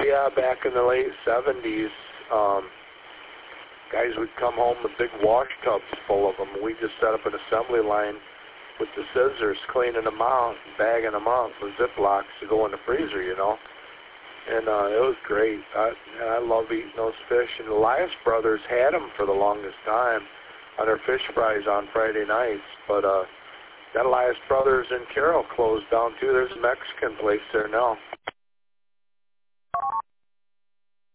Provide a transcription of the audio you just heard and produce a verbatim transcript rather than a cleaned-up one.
yeah, back in the late seventies, um, guys would come home with big wash tubs full of them. We just set up an assembly line with the scissors, cleaning them out, bagging them up with Ziplocs to go in the freezer, you know. And uh, it was great. I, I love eating those fish. And the Elias brothers had them for the longest time on their fish fries on Friday nights. But uh, that Elias brothers in Carroll closed down too. There's a Mexican place there now.